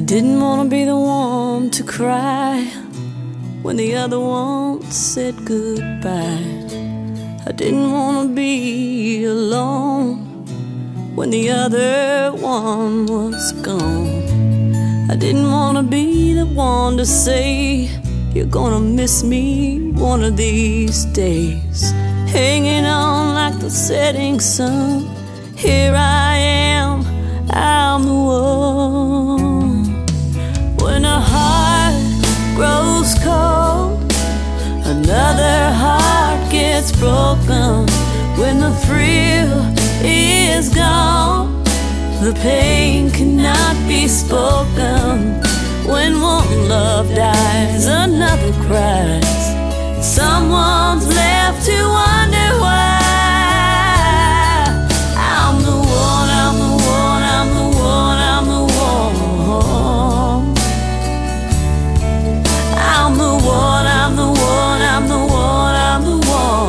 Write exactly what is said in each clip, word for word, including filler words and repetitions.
didn't want to be the one to cry when the other one said goodbye. I didn't want to be alone when the other one was gone. I didn't want to be the one to say you're gonna miss me one of these days. Hanging on like the setting sun, here I am, I'm the one. When a heart grows cold, another heart gets broken. When the thrill is gone, the pain cannot be spoken. When one love dies, another cries. Someone's left to wonder why. I'm the one, I'm the one, I'm the one, I'm the one. I'm the one, I'm the one, I'm the one, I'm the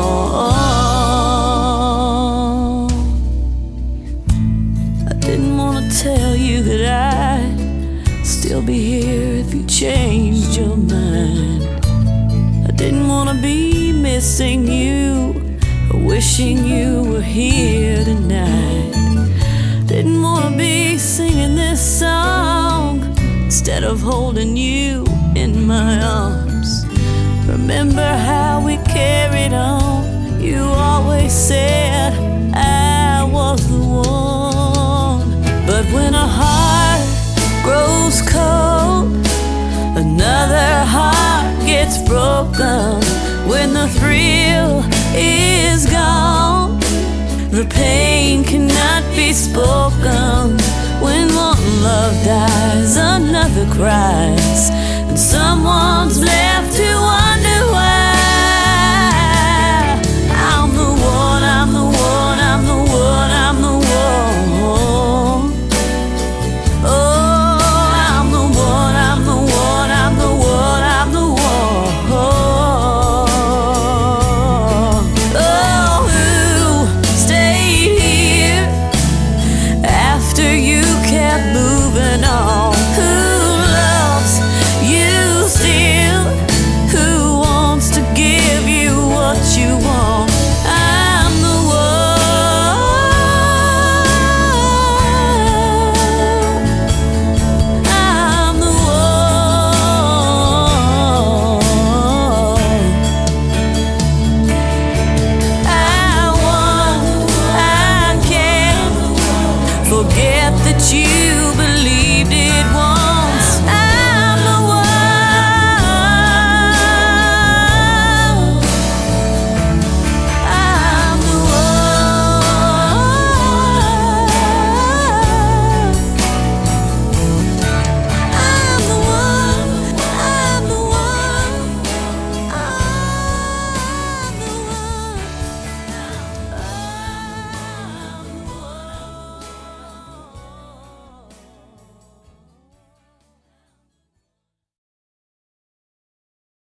one. I didn't want to tell you that I'd still be here if you changed your mind. I didn't want to be missing you or wishing you were here tonight. Didn't want to be singing this song instead of holding you in my arms. Remember how we carried on? You always said I was the one. But when a heart grows cold, another heart gets broken. When the thrill is gone, the pain cannot be spoken. When one love dies, another cries, and someone's left to wonder why. I'm the one, I'm the one, I'm the one, I'm the one. Forget that you